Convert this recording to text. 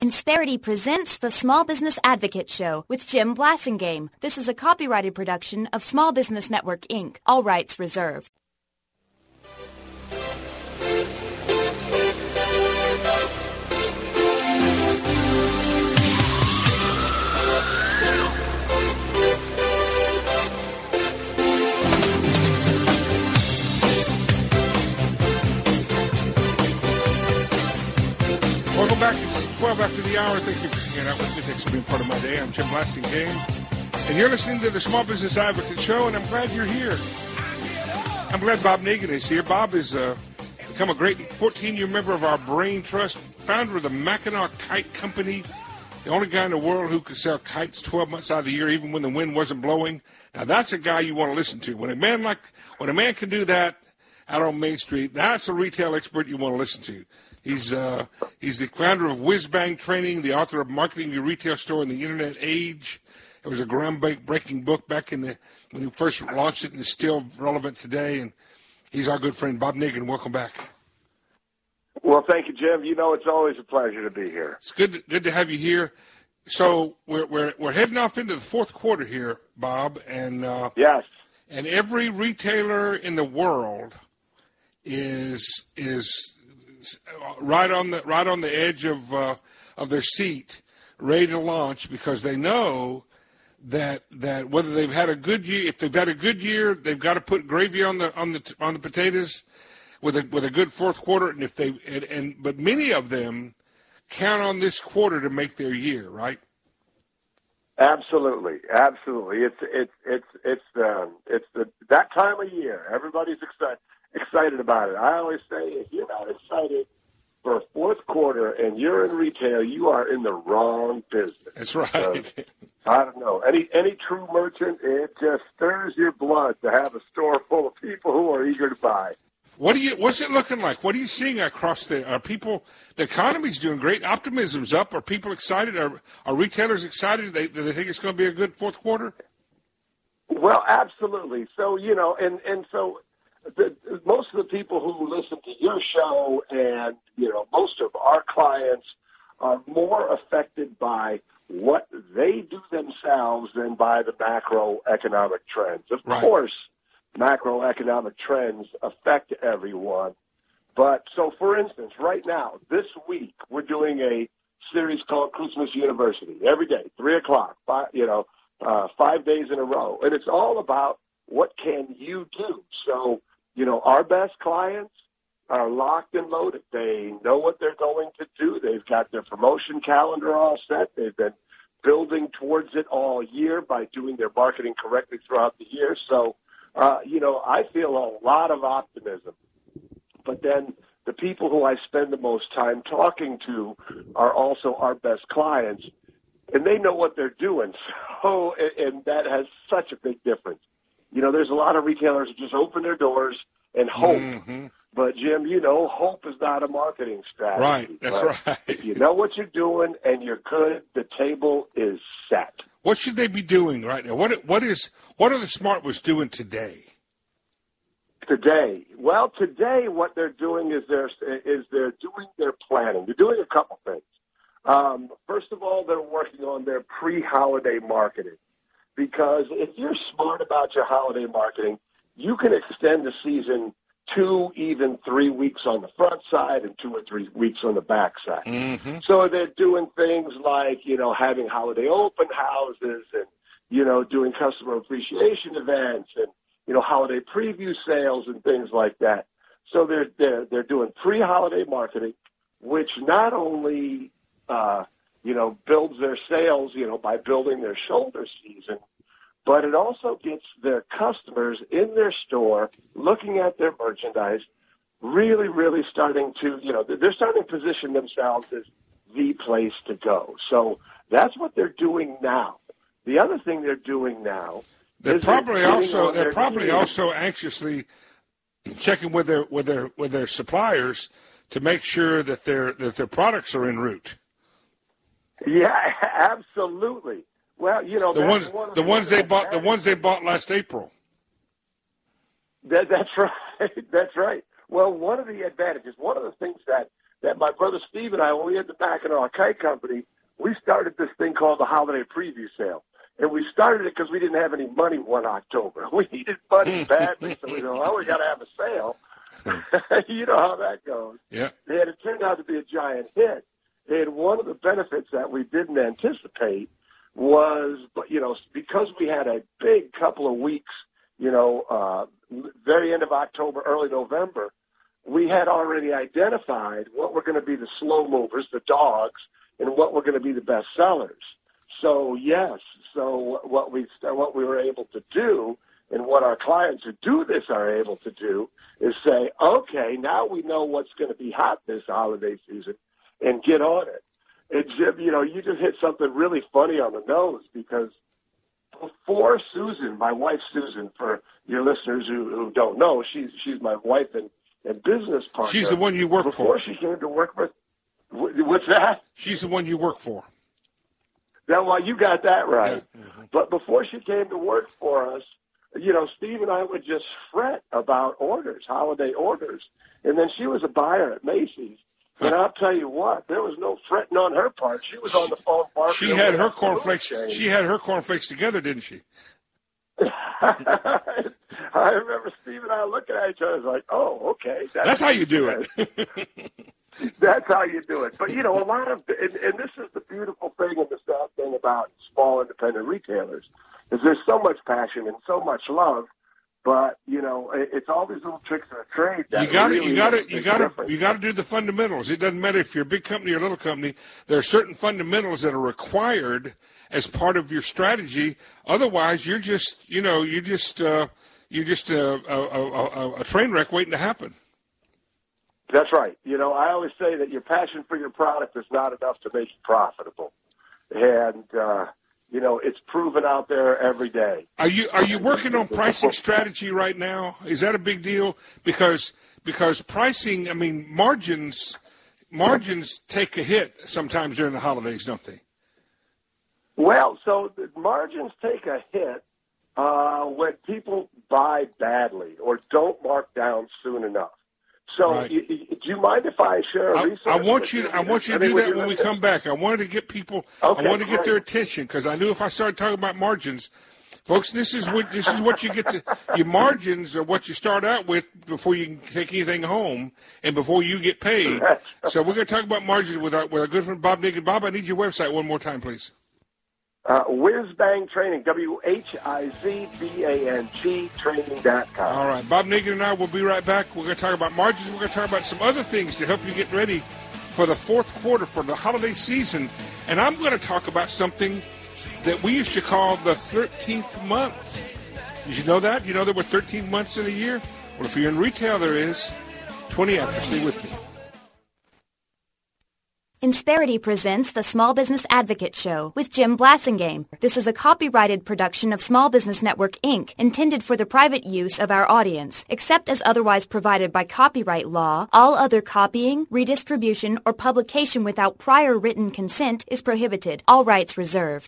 Insperity presents the Small Business Advocate Show with Jim Blasingame. This is a copyrighted production of Small Business Network, Inc., all rights reserved. Welcome back. It's 12 after the hour. Thank you for hanging out with me. Thanks for being part of my day. I'm Jim Blasingame, and you're listening to the Small Business Advocate Show, and I'm glad you're here. I'm glad Bob Nagin is here. Bob has become a great 14-year member of our Brain Trust, founder of the Mackinac Kite Company, the only guy in the world who could sell kites 12 months out of the year, even when the wind wasn't blowing. Now, that's a guy you want to listen to. When a man can do that out on Main Street, that's a retail expert you want to listen to. He's the founder of Whiz-Bang Training, the author of Marketing Your Retail Store in the Internet Age. It was a groundbreaking book back when he first launched it, and it's still relevant today. And he's our good friend, Bob Nagin. Welcome back. Well, thank you, Jim. You know, it's always a pleasure to be here. It's good to have you here. So we're heading off into the fourth quarter here, Bob, and yes, and every retailer in the world is right on the edge of their seat, ready to launch, because they know that whether they've had a good year, if they've had a good year, they've got to put gravy on the potatoes with a good fourth quarter, and but many of them count on this quarter to make their year, right? Absolutely. It's that time of year. Everybody's excited about it. I always say, if you're not excited for a fourth quarter and you're in retail, you are in the wrong business. That's right. I don't know. Any true merchant, it just stirs your blood to have a store full of people who are eager to buy. What's it looking like? What are you seeing across the economy's doing great. Optimism's up. Are people excited? Are retailers excited? Do they think it's going to be a good fourth quarter? Well, absolutely. So, so most of the people who listen to your show and, most of our clients are more affected by what they do themselves than by the macroeconomic trends. Of course, macroeconomic trends affect everyone. But so, for instance, right now, this week, we're doing a series called Christmas University every day, 3 o'clock, 5 days in a row. And it's all about what can you do. So, our best clients are locked and loaded. They know what they're going to do. They've got their promotion calendar all set. They've been building towards it all year by doing their marketing correctly throughout the year. So, I feel a lot of optimism. But then the people who I spend the most time talking to are also our best clients, and they know what they're doing. So, and that has such a big difference. There's a lot of retailers who just open their doors and hope. Mm-hmm. But, Jim, hope is not a marketing strategy. Right, that's right. If you know what you're doing and you're good, the table is set. What should they be doing right now? What are the smart ones doing today? Today, what they're doing is they're doing their planning. They're doing a couple things. First of all, they're working on their pre-holiday marketing, because if you're smart about your holiday marketing, you can extend the season 2, even 3 weeks on the front side and 2 or 3 weeks on the back side. Mm-hmm. So they're doing things like, having holiday open houses and, doing customer appreciation events and, holiday preview sales and things like that. So they're doing pre-holiday marketing, which not only, builds their sales, by building their shoulder season, but it also gets their customers in their store looking at their merchandise, really, really starting to, they're starting to position themselves as the place to go. So that's what they're doing now. The other thing they're doing now they're probably also anxiously checking with their suppliers to make sure that their products are en route. Yeah, absolutely. Well, the ones they bought last April. That's right. That's right. Well, one of the advantages, one of the things that that my brother Steve and I, when we had the back in our kite company, we started this thing called the Holiday Preview Sale. And we started it because we didn't have any money one October. We needed money badly, so we said, well, we got to have a sale. You know how that goes. Yeah. And it turned out to be a giant hit. And one of the benefits that we didn't anticipate was, because we had a big couple of weeks, very end of October, early November, we had already identified what were going to be the slow movers, the dogs, and what were going to be the best sellers. So, yes, what we were able to do, and what our clients who do this are able to do, is say, okay, now we know what's going to be hot this holiday season, and get on it. And Jim, you just hit something really funny on the nose, because before Susan, my wife Susan, for your listeners who don't know, she's my wife and business partner. She's the one you work for. Before she came to work with, what's that? She's the one you work for. Yeah, well, you got that right. Yeah. Mm-hmm. But before she came to work for us, Steve and I would just fret about orders, holiday orders. And then she was a buyer at Macy's. And I'll tell you what, there was no fretting on her part. She was on the phone barking. She had her cornflakes. She had her cornflakes together, didn't she? I remember Steve and I looking at each other like, oh, okay. That's how you do it. That's how you do it. But, a lot of, and this is the beautiful thing and the sad thing about small independent retailers, is there's so much passion and so much love, but, it's all these little tricks of the trade. That you got to do the fundamentals. It doesn't matter if you're a big company or a little company. There are certain fundamentals that are required as part of your strategy. Otherwise, you're just a train wreck waiting to happen. That's right. I always say that your passion for your product is not enough to make you profitable. And, it's proven out there every day. Are you working on pricing strategy right now? Is that a big deal? Because pricing, margins take a hit sometimes during the holidays, don't they? Well, so the margins take a hit when people buy badly or don't mark down soon enough. So, right. Do you mind if I share a resource? I want you to do that when we come back. I wanted to get people. Okay, I wanted to get their attention because I knew if I started talking about margins, folks, this is what you get to. Your margins are what you start out with before you can take anything home and before you get paid. So we're going to talk about margins with our good friend Bob Niggin. Bob, I need your website one more time, please. Whizbang Training, WHIZBANG training.com. All right. Bob Niggin and I will be right back. We're going to talk about margins. We're going to talk about some other things to help you get ready for the fourth quarter, for the holiday season. And I'm going to talk about something that we used to call the 13th month. Did you know that? You know there were 13 months in a year? Well, if you're in retail, there is. 20 after. Stay with me. Insperity presents the Small Business Advocate Show with Jim Blasingame. This is a copyrighted production of Small Business Network, Inc., intended for the private use of our audience. Except as otherwise provided by copyright law, all other copying, redistribution, or publication without prior written consent is prohibited. All rights reserved.